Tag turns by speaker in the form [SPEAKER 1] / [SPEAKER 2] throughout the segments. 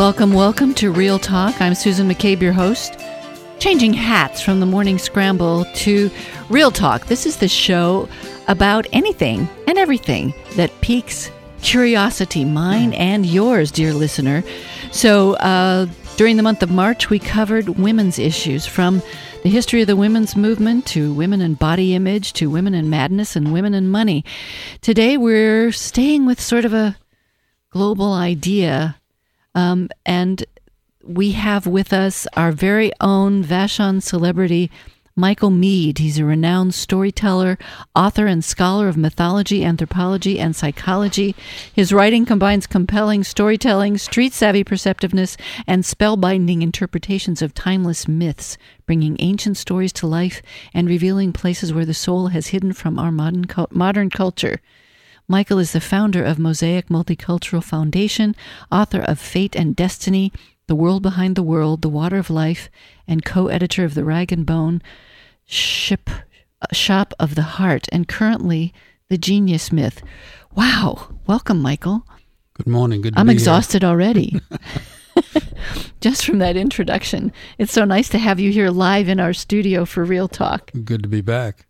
[SPEAKER 1] Welcome, welcome to Real Talk. I'm Susan McCabe, your host. Changing hats from the morning scramble to Real Talk. This is the show about anything and everything that piques curiosity, mine and yours, dear listener. So during the month of March, we covered women's issues, from the history of the women's movement to women and body image to women and madness and women and money. Today, we're staying with sort of a global idea, and we have with us our very own Vashon celebrity, Michael Meade. He's a renowned storyteller, author, and scholar of mythology, anthropology, and psychology. His writing combines compelling storytelling, street-savvy perceptiveness, and spellbinding interpretations of timeless myths, bringing ancient stories to life and revealing places where the soul has hidden from our modern culture. Michael is the founder of Mosaic Multicultural Foundation, author of Fate and Destiny, The World Behind the World, The Water of Life, and co-editor of the Rag and Bone Shop of the Heart, and currently The Genius Myth. Wow. Welcome, Michael.
[SPEAKER 2] Good morning. Good to
[SPEAKER 1] I'm
[SPEAKER 2] be
[SPEAKER 1] exhausted already. Just from that introduction. It's so nice to have you here live in our studio for Real Talk.
[SPEAKER 2] Good to be back.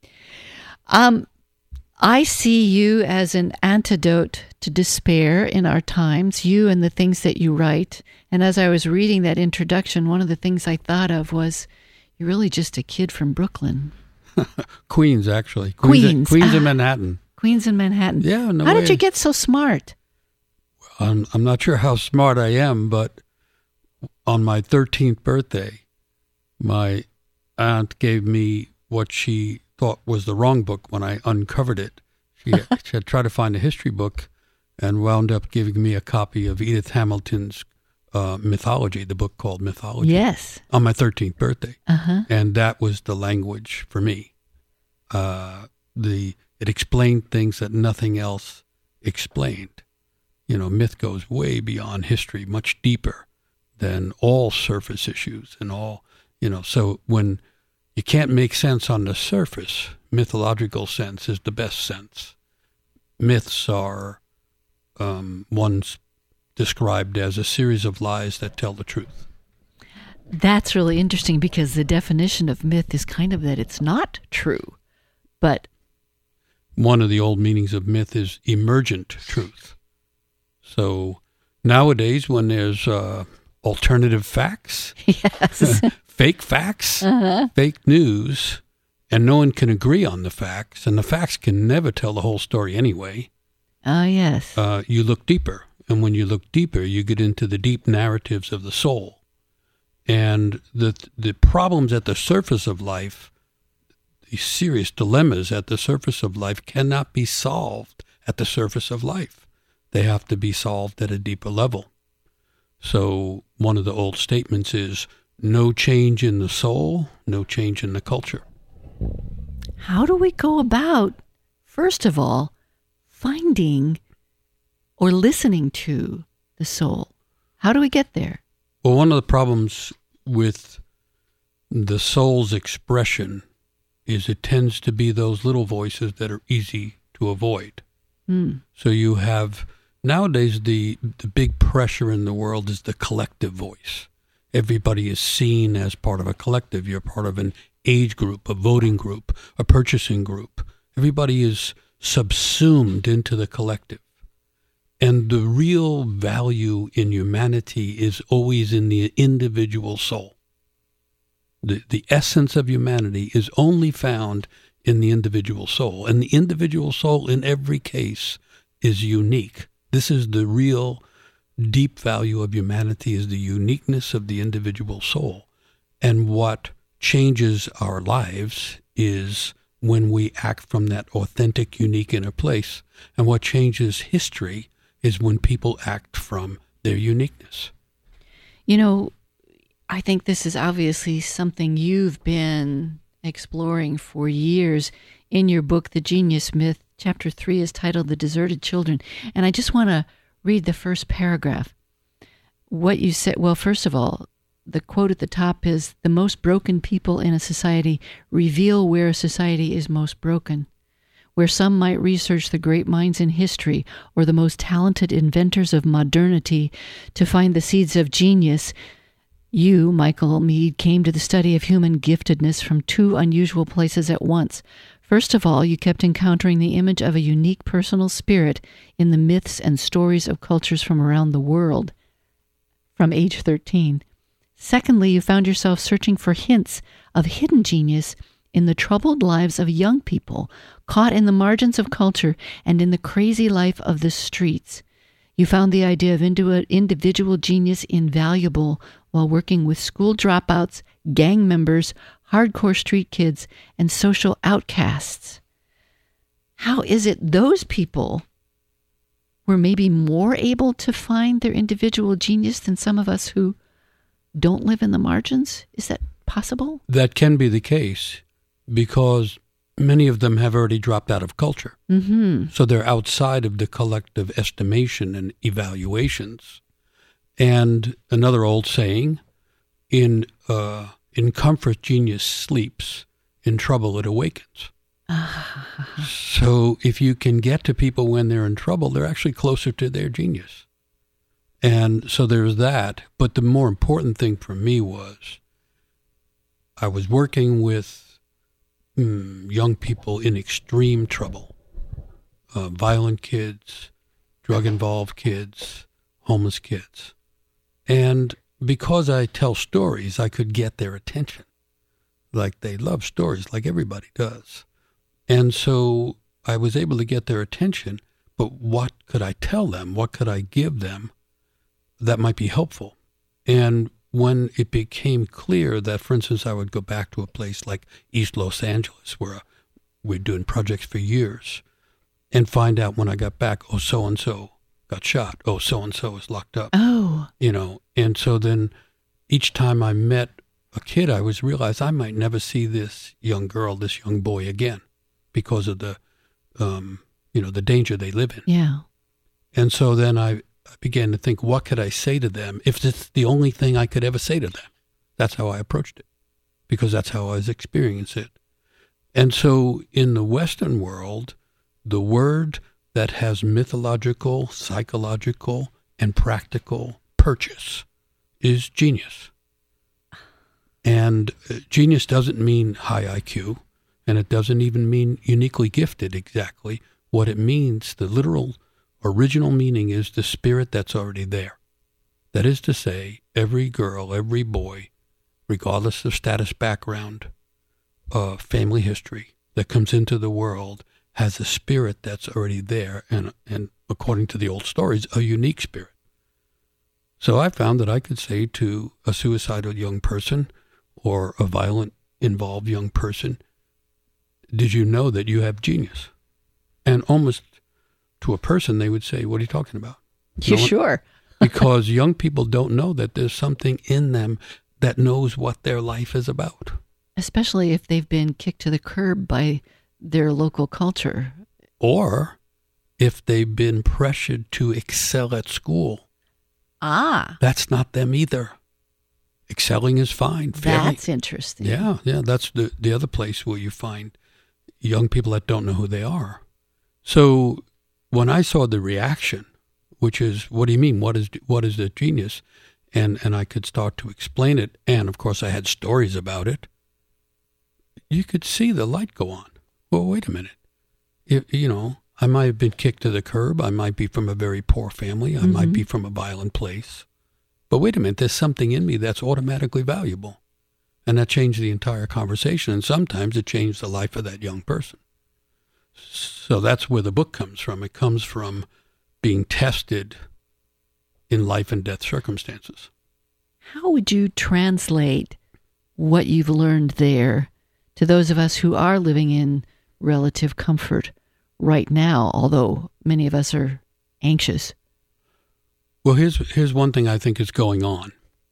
[SPEAKER 1] I see you as an antidote to despair in our times, you and the things that you write. And as I was reading that introduction, one of the things I thought of was, you're really just a kid from Brooklyn.
[SPEAKER 2] Queens, actually.
[SPEAKER 1] Queens
[SPEAKER 2] in Manhattan.
[SPEAKER 1] Queens in Manhattan.
[SPEAKER 2] Yeah, no
[SPEAKER 1] How
[SPEAKER 2] way.
[SPEAKER 1] did you get so smart?
[SPEAKER 2] I'm not sure how smart I am, but on my 13th birthday, my aunt gave me what she thought was the wrong book when I uncovered it. She had tried to find a history book and wound up giving me a copy of Edith Hamilton's Mythology, the book called Mythology.
[SPEAKER 1] Yes.
[SPEAKER 2] On my 13th birthday.
[SPEAKER 1] Uh-huh.
[SPEAKER 2] And that was the language for me. It explained things that nothing else explained. You know, myth goes way beyond history, much deeper than all surface issues and all, so when you can't make sense on the surface, mythological sense is the best sense. Myths are ones described as a series of lies that tell the truth.
[SPEAKER 1] That's really interesting, because the definition of myth is kind of that it's not true. But
[SPEAKER 2] one of the old meanings of myth is emergent truth. So nowadays, when there's alternative facts,
[SPEAKER 1] yes.
[SPEAKER 2] fake facts, fake news, and no one can agree on the facts, and the facts can never tell the whole story anyway.
[SPEAKER 1] Ah, yes.
[SPEAKER 2] You look deeper, and when you look deeper, you get into the deep narratives of the soul. And the problems at the surface of life, the serious dilemmas at the surface of life, cannot be solved at the surface of life. They have to be solved at a deeper level. So one of the old statements is, no change in the soul, no change in the culture.
[SPEAKER 1] How do we go about, first of all, finding or listening to the soul? How do we get there?
[SPEAKER 2] Well, one of the problems with the soul's expression is it tends to be those little voices that are easy to avoid. So you have, nowadays, the big pressure in the world is the collective voice. Everybody is seen as part of a collective. You're part of an age group, a voting group, a purchasing group. Everybody is subsumed into the collective. And the real value in humanity is always in the individual soul. The essence of humanity is only found in the individual soul. And the individual soul in every case is unique. This is the real deep value of humanity, is the uniqueness of the individual soul. And what changes our lives is when we act from that authentic, unique inner place. And what changes history is when people act from their uniqueness.
[SPEAKER 1] I think this is obviously something you've been exploring for years. In your book, The Genius Myth, Chapter 3 is titled The Deserted Children. And I just want to read the first paragraph. What you said, well, first of all, the quote at the top is, the most broken people in a society reveal where a society is most broken. where some might research the great minds in history or the most talented inventors of modernity to find the seeds of genius, you, Michael Meade, came to the study of human giftedness from two unusual places at once. First of all, you kept encountering the image of a unique personal spirit in the myths and stories of cultures from around the world from age 13. Secondly, you found yourself searching for hints of hidden genius in the troubled lives of young people caught in the margins of culture and in the crazy life of the streets. You found the idea of individual genius invaluable while working with school dropouts, gang members, hardcore street kids, and social outcasts. How is it those people were maybe more able to find their individual genius than some of us who don't live in the margins? Is that possible?
[SPEAKER 2] That can be the case because many of them have already dropped out of culture.
[SPEAKER 1] Mm-hmm.
[SPEAKER 2] So they're outside of the collective estimation and evaluations. And another old saying, in comfort, genius sleeps. In trouble, it awakens. So if you can get to people when they're in trouble, they're actually closer to their genius. And so there's that. But the more important thing for me was I was working with young people in extreme trouble, violent kids, drug-involved kids, homeless kids. And because I tell stories, I could get their attention. Like they love stories, like everybody does. And so I was able to get their attention, but what could I tell them? What could I give them that might be helpful? And when it became clear that, for instance, I would go back to a place like East Los Angeles, where we're doing projects for years, and find out when I got back, oh, so-and-so got shot. Oh, so-and-so is locked up.
[SPEAKER 1] Oh.
[SPEAKER 2] And so then each time I met a kid, I was realized I might never see this young girl, this young boy again because of the, the danger they live in.
[SPEAKER 1] Yeah.
[SPEAKER 2] And so then I began to think, what could I say to them if it's the only thing I could ever say to them? That's how I approached it, because that's how I was experiencing it. And so in the Western world, the word that has mythological, psychological, and practical purchase is genius. And genius doesn't mean high IQ, and it doesn't even mean uniquely gifted exactly. What it means, the literal original meaning, is the spirit that's already there. That is to say, every girl, every boy, regardless of status, background, family history, that comes into the world has a spirit that's already there, and according to the old stories, a unique spirit. So I found that I could say to a suicidal young person or a violent involved young person, did you know that you have genius? And almost to a person, they would say, what are you talking about?
[SPEAKER 1] You sure?
[SPEAKER 2] Because young people don't know that there's something in them that knows what their life is about.
[SPEAKER 1] Especially if they've been kicked to the curb by their local culture.
[SPEAKER 2] Or if they've been pressured to excel at school.
[SPEAKER 1] Ah.
[SPEAKER 2] That's not them either. Excelling is fine.
[SPEAKER 1] That's interesting.
[SPEAKER 2] Yeah. That's the other place where you find young people that don't know who they are. So when I saw the reaction, which is, what do you mean? What is the genius? And I could start to explain it. And of course I had stories about it. You could see the light go on. Well, wait a minute. I might have been kicked to the curb. I might be from a very poor family. I might be from a violent place. But wait a minute, there's something in me that's automatically valuable. And that changed the entire conversation. And sometimes it changed the life of that young person. So that's where the book comes from. It comes from being tested in life and death circumstances.
[SPEAKER 1] How would you translate what you've learned there to those of us who are living in relative comfort right now, although many of us are anxious?
[SPEAKER 2] Well, here's one thing I think is going on.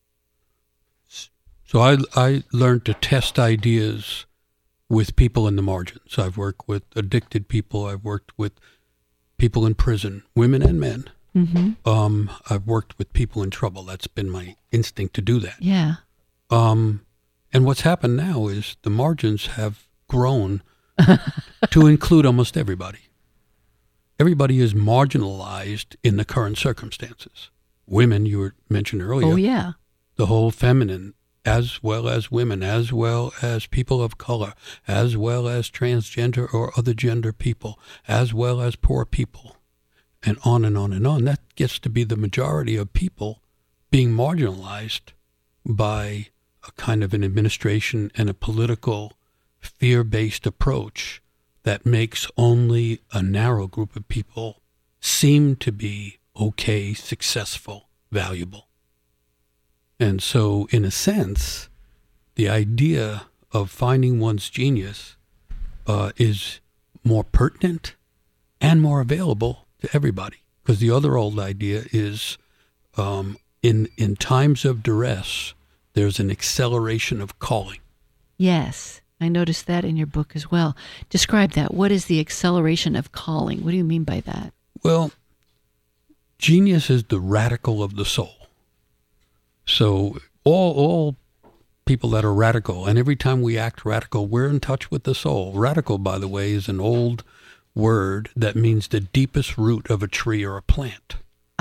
[SPEAKER 2] So I learned to test ideas with people in the margins. I've worked with addicted people. I've worked with people in prison, women and men. Mm-hmm. I've worked with people in trouble. That's been my instinct to do that.
[SPEAKER 1] Yeah.
[SPEAKER 2] And what's happened now is the margins have grown to include almost everybody. Everybody is marginalized in the current circumstances. Women, you mentioned earlier.
[SPEAKER 1] Oh, yeah.
[SPEAKER 2] The whole feminine, as well as women, as well as people of color, as well as transgender or other gender people, as well as poor people, and on and on and on. That gets to be the majority of people being marginalized by a kind of an administration and a political fear-based approach that makes only a narrow group of people seem to be okay, successful, valuable. And so, in a sense, the idea of finding one's genius is more pertinent and more available to everybody. Because the other old idea is in times of duress, there's an acceleration of calling.
[SPEAKER 1] Yes, I noticed that in your book as well. Describe that. What is the acceleration of calling? What do you mean by that?
[SPEAKER 2] Well, genius is the radical of the soul. So all people that are radical, and every time we act radical, we're in touch with the soul. Radical, by the way, is an old word that means the deepest root of a tree or a plant.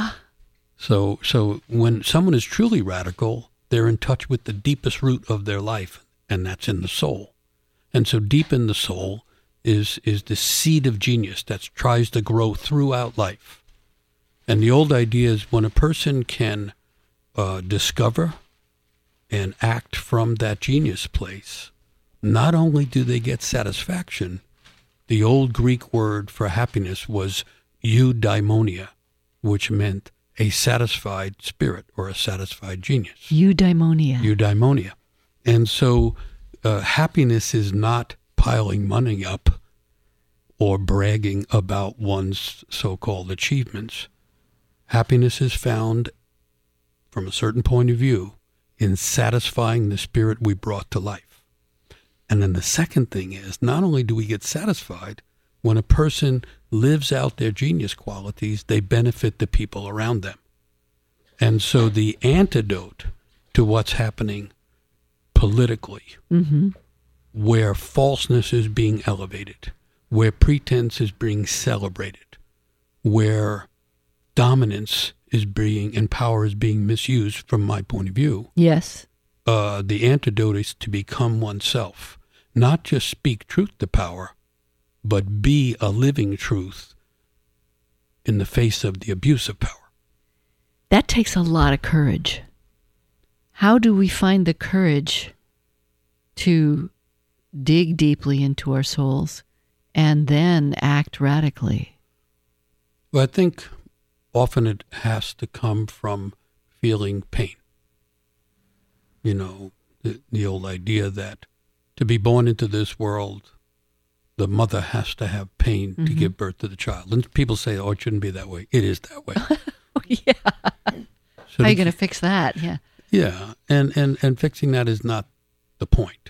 [SPEAKER 2] So when someone is truly radical, they're in touch with the deepest root of their life, and that's in the soul. And so deep in the soul is the seed of genius that tries to grow throughout life. And the old idea is when a person can discover and act from that genius place, not only do they get satisfaction, the old Greek word for happiness was eudaimonia, which meant a satisfied spirit or a satisfied genius.
[SPEAKER 1] Eudaimonia.
[SPEAKER 2] Eudaimonia. And so happiness is not piling money up or bragging about one's so-called achievements. Happiness is found, from a certain point of view, in satisfying the spirit we brought to life. And then the second thing is, not only do we get satisfied, when a person lives out their genius qualities, they benefit the people around them. And so the antidote to what's happening politically, where falseness is being elevated, where pretense is being celebrated, where dominance is being and power is being misused, from my point of view.
[SPEAKER 1] Yes.
[SPEAKER 2] The antidote is to become oneself, not just speak truth to power, but be a living truth in the face of the abuse of power.
[SPEAKER 1] That takes a lot of courage. How do we find the courage to dig deeply into our souls and then act radically?
[SPEAKER 2] Well, I think often it has to come from feeling pain. You know, the old idea that to be born into this world, the mother has to have pain to give birth to the child. And people say, oh, it shouldn't be that way. It is that way.
[SPEAKER 1] Yeah.
[SPEAKER 2] So
[SPEAKER 1] how are you going to fix that? Yeah.
[SPEAKER 2] Yeah. And fixing that is not the point.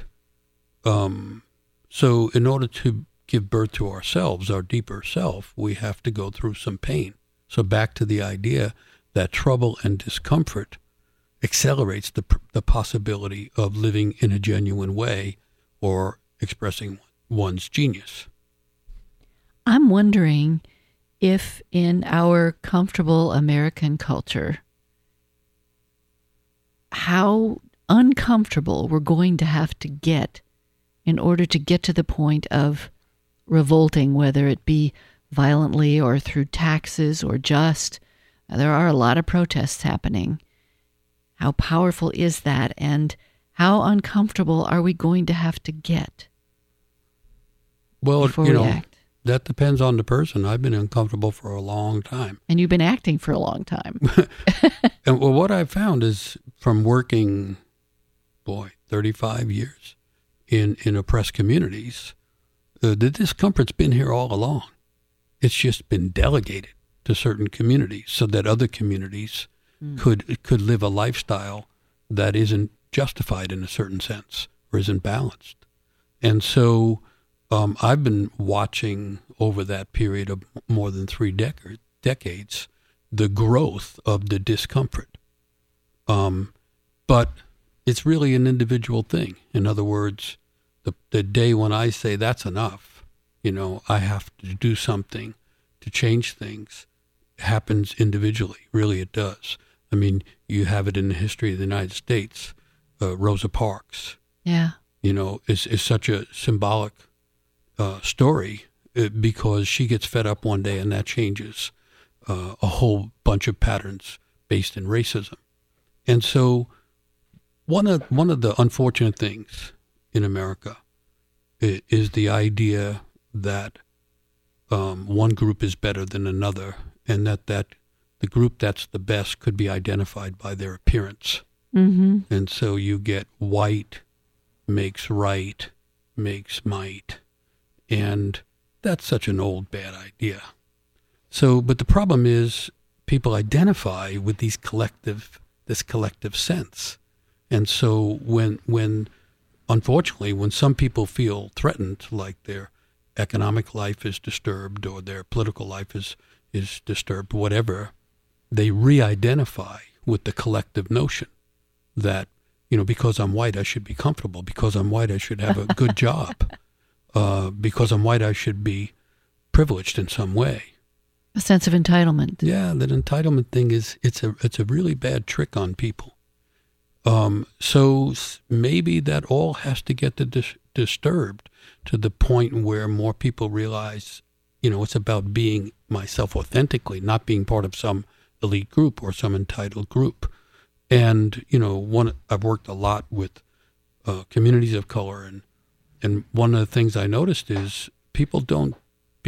[SPEAKER 2] So in order to give birth to ourselves, our deeper self, we have to go through some pain. So back to the idea that trouble and discomfort accelerates the possibility of living in a genuine way or expressing one's genius.
[SPEAKER 1] I'm wondering if in our comfortable American culture, how uncomfortable we're going to have to get in order to get to the point of revolting, whether it be violently or through taxes or just. There are a lot of protests happening. How powerful is that, and how uncomfortable are we going to have to get?
[SPEAKER 2] Well,
[SPEAKER 1] before we act?
[SPEAKER 2] That depends on the person. I've been uncomfortable for a long time.
[SPEAKER 1] And you've been acting for a long time.
[SPEAKER 2] And well, what I've found is from working, 35 years in oppressed communities, the discomfort's been here all along. It's just been delegated to certain communities so that other communities could live a lifestyle that isn't justified in a certain sense or isn't balanced. And so I've been watching over that period of more than 3 decades the growth of the discomfort. But it's really an individual thing. In other words, the day when I say that's enough, I have to do something to change things, happens individually. Really, it does. I mean, you have it in the history of the United States. Rosa Parks, is such a symbolic story because she gets fed up one day and that changes a whole bunch of patterns based in racism. And so one of the unfortunate things in America is the idea that one group is better than another, and that the group that's the best could be identified by their appearance. Mm-hmm. And so you get white makes right, makes might. And that's such an old, bad idea. So, but the problem is people identify with this collective sense. And so when unfortunately, when some people feel threatened, like their economic life is disturbed or their political life is disturbed, whatever, they re-identify with the collective notion that, because I'm white, I should be comfortable. Because I'm white, I should have a good job. Because I'm white, I should be privileged in some way.
[SPEAKER 1] A sense of entitlement.
[SPEAKER 2] Yeah, that entitlement thing it's a really bad trick on people. So maybe that all has to get disturbed to the point where more people realize, it's about being myself authentically, not being part of some elite group or some entitled group. And, I've worked a lot with communities of color, and one of the things I noticed is people don't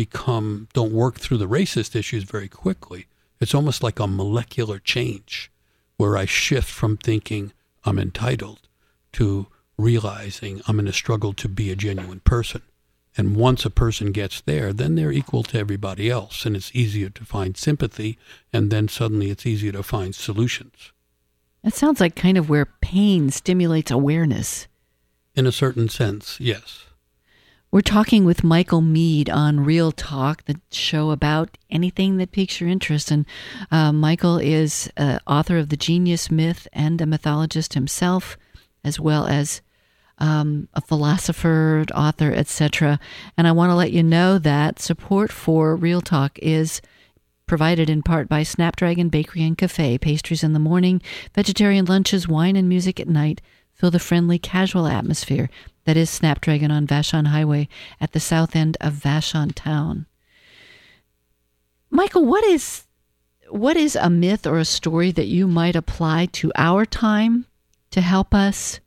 [SPEAKER 2] work through the racist issues very quickly. It's almost like a molecular change where I shift from thinking I'm entitled to realizing I'm in a struggle to be a genuine person. And once a person gets there, then they're equal to everybody else, and it's easier to find sympathy, and then suddenly it's easier to find solutions.
[SPEAKER 1] That sounds like kind of where pain stimulates awareness.
[SPEAKER 2] In a certain sense, yes.
[SPEAKER 1] We're talking with Michael Meade on Real Talk, the show about anything that piques your interest. And Michael is author of The Genius Myth and a mythologist himself, as well as a philosopher, author, etc. And I want to let you know that support for Real Talk is provided in part by Snapdragon Bakery and Cafe, pastries in the morning, vegetarian lunches, wine and music at night. Feel the friendly, casual atmosphere that is Snapdragon on Vashon Highway at the south end of Vashon Town. Michael, what is a myth or a story that you might apply to our time to help us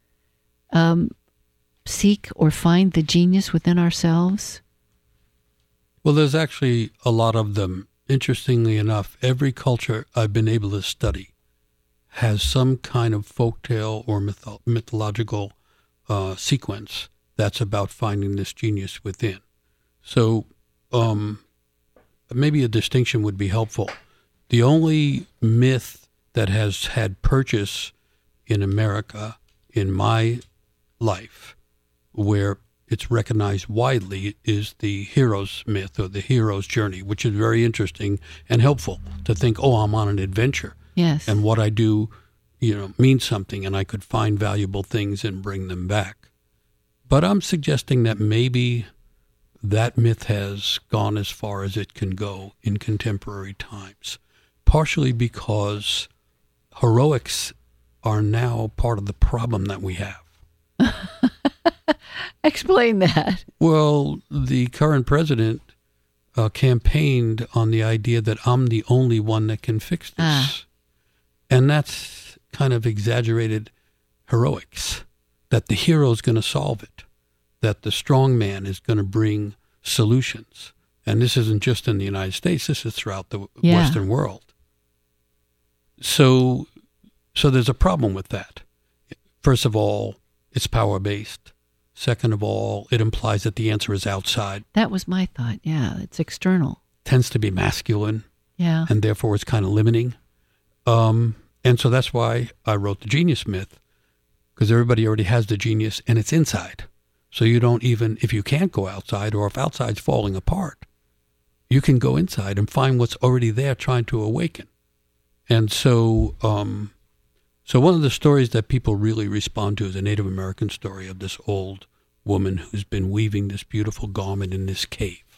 [SPEAKER 1] seek or find the genius within ourselves?
[SPEAKER 2] Well, there's actually a lot of them. Interestingly enough, every culture I've been able to study has some kind of folktale or mythological sequence that's about finding this genius within. So maybe a distinction would be helpful. The only myth that has had purchase in America in my life, where it's recognized widely, is the hero's myth or the hero's journey, which is very interesting and helpful to think, I'm on an adventure.
[SPEAKER 1] Yes.
[SPEAKER 2] And what I do, means something, and I could find valuable things and bring them back. But I'm suggesting that maybe that myth has gone as far as it can go in contemporary times, partially because heroics are now part of the problem that we have.
[SPEAKER 1] Explain that.
[SPEAKER 2] Well, the current president campaigned on the idea that I'm the only one that can fix this. And that's kind of exaggerated heroics, that the hero's going to solve it, that the strong man is going to bring solutions. And this isn't just in the United States, this is throughout the Western world. So there's a problem with that. First of all, it's power-based. Second of all, it implies that the answer is outside.
[SPEAKER 1] That was my thought, yeah. It's external.
[SPEAKER 2] Tends to be masculine.
[SPEAKER 1] Yeah.
[SPEAKER 2] And therefore it's kind of limiting. And so that's why I wrote The Genius Myth, because everybody already has the genius and it's inside. So you don't even, if you can't go outside or if outside's falling apart, you can go inside and find what's already there trying to awaken. And so one of the stories that people really respond to is a Native American story of this old woman who's been weaving this beautiful garment in this cave.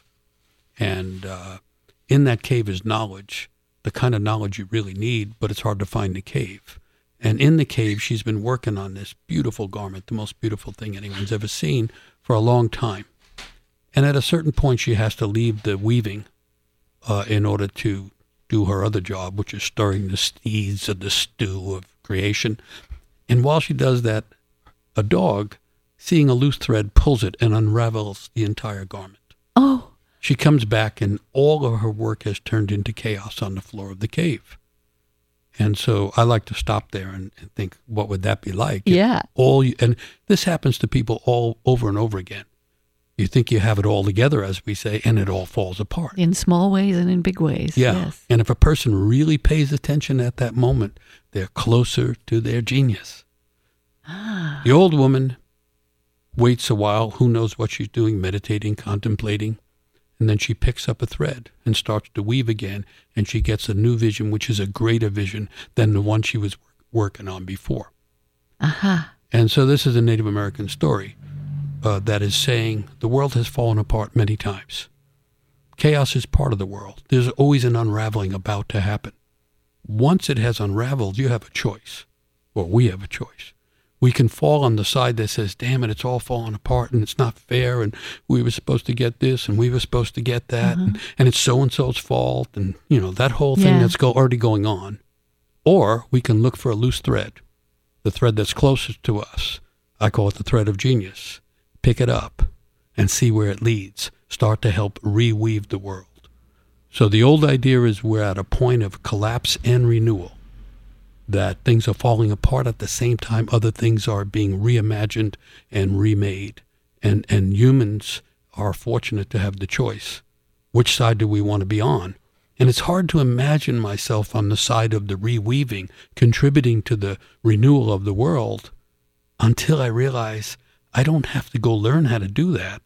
[SPEAKER 2] And in that cave is knowledge, the kind of knowledge you really need, but it's hard to find the cave. And in the cave, she's been working on this beautiful garment, the most beautiful thing anyone's ever seen, for a long time. And at a certain point, she has to leave the weaving in order to do her other job, which is stirring the seeds of the stew of creation. And while she does that, a dog, seeing a loose thread, pulls it and unravels the entire garment.
[SPEAKER 1] Oh.
[SPEAKER 2] She comes back, and all of her work has turned into chaos on the floor of the cave. And so I like to stop there and think, what would that be like?
[SPEAKER 1] Yeah.
[SPEAKER 2] And this happens to people all over and over again. You think you have it all together, as we say, and it all falls apart.
[SPEAKER 1] In small ways and in big ways.
[SPEAKER 2] Yeah.
[SPEAKER 1] Yes.
[SPEAKER 2] And if a person really pays attention at that moment, they're closer to their genius. The old woman waits a while, who knows what she's doing, meditating, contemplating. And then she picks up a thread and starts to weave again, and she gets a new vision, which is a greater vision than the one she was working on before. And so this is a Native American story that is saying the world has fallen apart many times. Chaos is part of the world. There's always an unraveling about to happen. Once it has unraveled, you have a choice. Well, we have a choice. We can fall on the side that says, damn it, it's all falling apart and it's not fair and we were supposed to get this and we were supposed to get that and it's so-and-so's fault and, you know, that whole thing that's already going on. Or we can look for a loose thread, the thread that's closest to us. I call it the thread of genius. Pick it up and see where it leads. Start to help reweave the world. So the old idea is we're at a point of collapse and renewal. That things are falling apart at the same time other things are being reimagined and remade. And humans are fortunate to have the choice. Which side do we want to be on? And it's hard to imagine myself on the side of the reweaving, contributing to the renewal of the world, until I realize I don't have to go learn how to do that.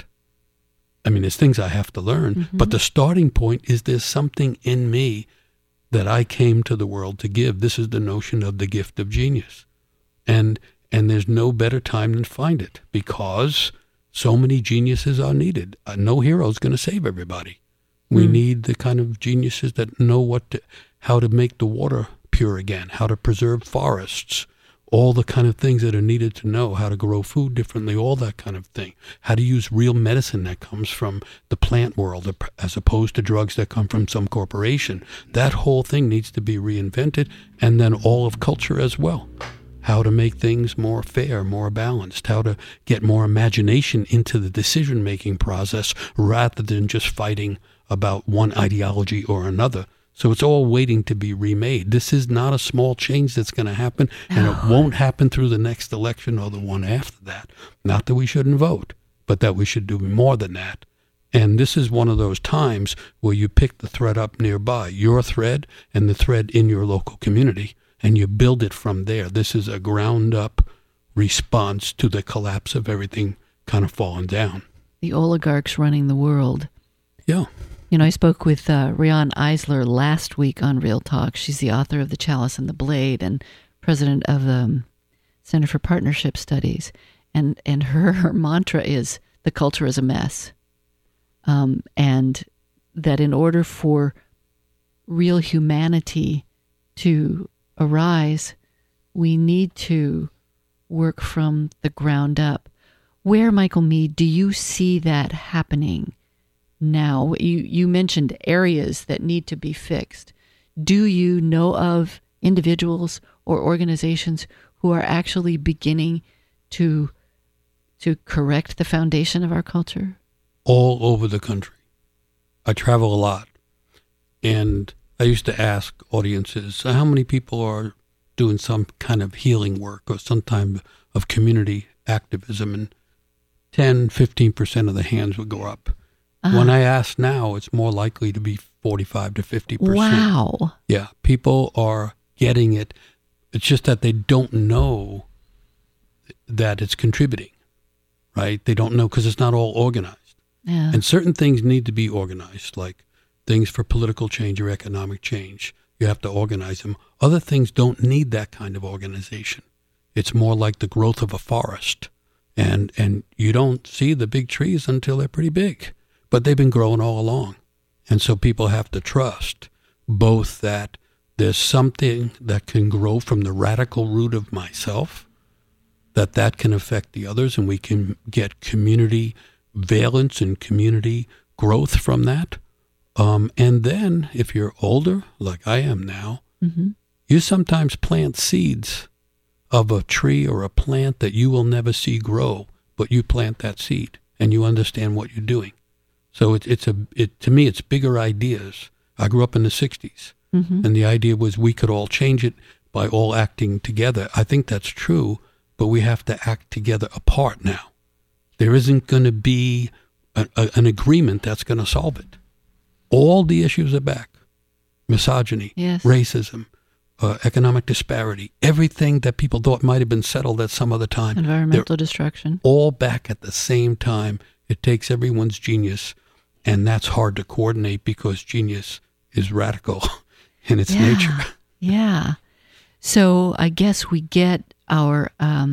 [SPEAKER 2] I mean, there's things I have to learn, but the starting point is there's something in me that I came to the world to give. This is the notion of the gift of genius. And there's no better time than find it, because so many geniuses are needed. No hero is going to save everybody. We need the kind of geniuses that know how to make the water pure again, how to preserve forests, all the kind of things that are needed to know, how to grow food differently, all that kind of thing, how to use real medicine that comes from the plant world as opposed to drugs that come from some corporation. That whole thing needs to be reinvented, and then all of culture as well. How to make things more fair, more balanced, how to get more imagination into the decision-making process rather than just fighting about one ideology or another. So it's all waiting to be remade. This is not a small change that's going to happen, and it won't happen through the next election or the one after that. Not that we shouldn't vote, but that we should do more than that. And this is one of those times where you pick the thread up nearby, your thread and the thread in your local community, and you build it from there. This is a ground-up response to the collapse of everything kind of falling down.
[SPEAKER 1] The oligarchs running the world.
[SPEAKER 2] Yeah.
[SPEAKER 1] You know, I spoke with Riane Eisler last week on Real Talk. She's the author of The Chalice and the Blade and president of the Center for Partnership Studies. And her mantra is, the culture is a mess. And that in order for real humanity to arise, we need to work from the ground up. Where, Michael Meade, do you see that happening now? You mentioned areas that need to be fixed. Do you know of individuals or organizations who are actually beginning to correct the foundation of our culture?
[SPEAKER 2] All over the country. I travel a lot, and I used to ask audiences, how many people are doing some kind of healing work or some type of community activism? And 10, 15% of the hands would go up. When I ask now, it's more likely to be 45 to 50%.
[SPEAKER 1] Wow.
[SPEAKER 2] Yeah, people are getting it. It's just that they don't know that it's contributing, right? They don't know because it's not all organized.
[SPEAKER 1] Yeah.
[SPEAKER 2] And certain things need to be organized, like things for political change or economic change. You have to organize them. Other things don't need that kind of organization. It's more like the growth of a forest. And you don't see the big trees until they're pretty big. But they've been growing all along. And so people have to trust both that there's something that can grow from the radical root of myself, that can affect the others, and we can get community valence and community growth from that. And then if you're older, like I am now, you sometimes plant seeds of a tree or a plant that you will never see grow, but you plant that seed and you understand what you're doing. So to me, it's bigger ideas. I grew up in the 60s, and the idea was we could all change it by all acting together. I think that's true, but we have to act together apart now. There isn't going to be an agreement that's going to solve it. All the issues are back. Misogyny, racism, economic disparity, everything that people thought might have been settled at some other time.
[SPEAKER 1] Environmental destruction. All
[SPEAKER 2] back at the same time. It takes everyone's genius, and that's hard to coordinate because genius is radical in its nature.
[SPEAKER 1] Yeah. So I guess we get our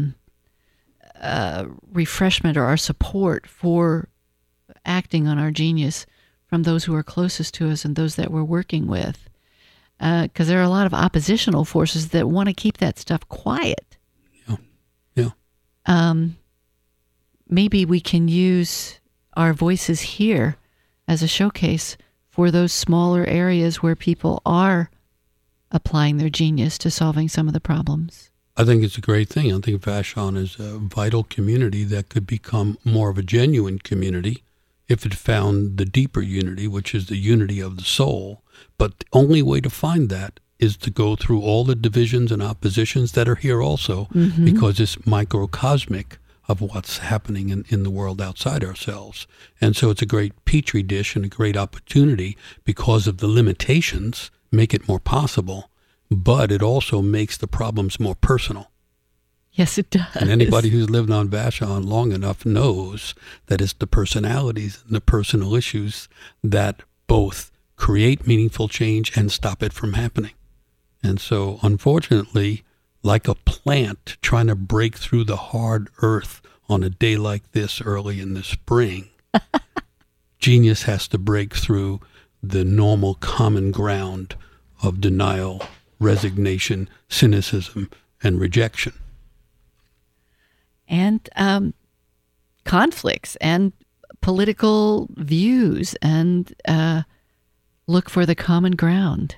[SPEAKER 1] refreshment or our support for acting on our genius from those who are closest to us and those that we're working with. Because there are a lot of oppositional forces that want to keep that stuff quiet.
[SPEAKER 2] Yeah.
[SPEAKER 1] Maybe we can use our voices here as a showcase for those smaller areas where people are applying their genius to solving some of the problems.
[SPEAKER 2] I think it's a great thing. I think Vashon is a vital community that could become more of a genuine community if it found the deeper unity, which is the unity of the soul. But the only way to find that is to go through all the divisions and oppositions that are here also, because it's microcosmic of what's happening in the world outside ourselves. And so it's a great petri dish and a great opportunity because of the limitations, make it more possible, but it also makes the problems more personal.
[SPEAKER 1] Yes, it does.
[SPEAKER 2] And anybody who's lived on Vashon long enough knows that it's the personalities and the personal issues that both create meaningful change and stop it from happening. And so, unfortunately, like a plant trying to break through the hard earth on a day like this early in the spring, genius has to break through the normal common ground of denial, resignation, cynicism, and rejection.
[SPEAKER 1] And conflicts and political views, and look for the common ground.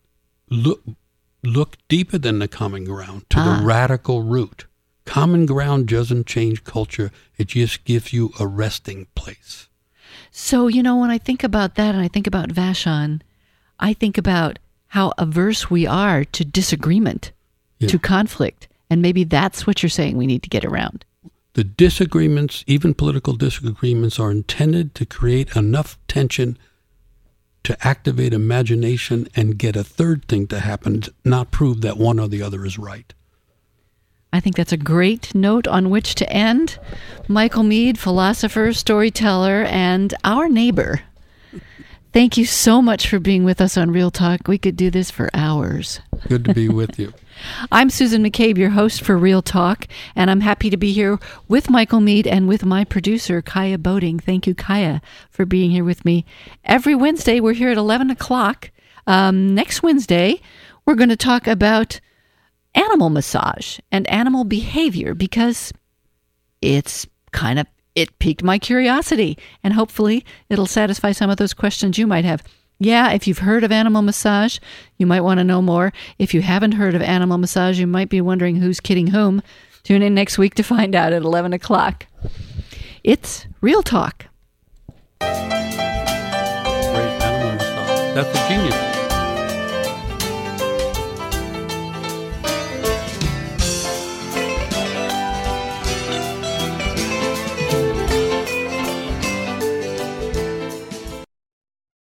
[SPEAKER 2] Look deeper than the common ground, to the radical root. Common ground doesn't change culture. It just gives you a resting place.
[SPEAKER 1] So, when I think about that and I think about Vashon, I think about how averse we are to disagreement, to conflict. And maybe that's what you're saying we need to get around.
[SPEAKER 2] The disagreements, even political disagreements, are intended to create enough tension to activate imagination and get a third thing to happen, not prove that one or the other is right.
[SPEAKER 1] I think that's a great note on which to end. Michael Meade, philosopher, storyteller, and our neighbor. Thank you so much for being with us on Real Talk. We could do this for hours.
[SPEAKER 2] Good to be with you.
[SPEAKER 1] I'm Susan McCabe, your host for Real Talk, and I'm happy to be here with Michael Meade and with my producer, Kaya Boating. Thank you, Kaya, for being here with me. Every Wednesday, we're here at 11 o'clock. Next Wednesday, we're going to talk about animal massage and animal behavior, because it piqued my curiosity, and hopefully it'll satisfy some of those questions you might have. Yeah, if you've heard of animal massage, you might want to know more. If you haven't heard of animal massage, you might be wondering who's kidding whom. Tune in next week to find out at 11 o'clock. It's Real Talk.
[SPEAKER 2] Great animal massage. That's a genius.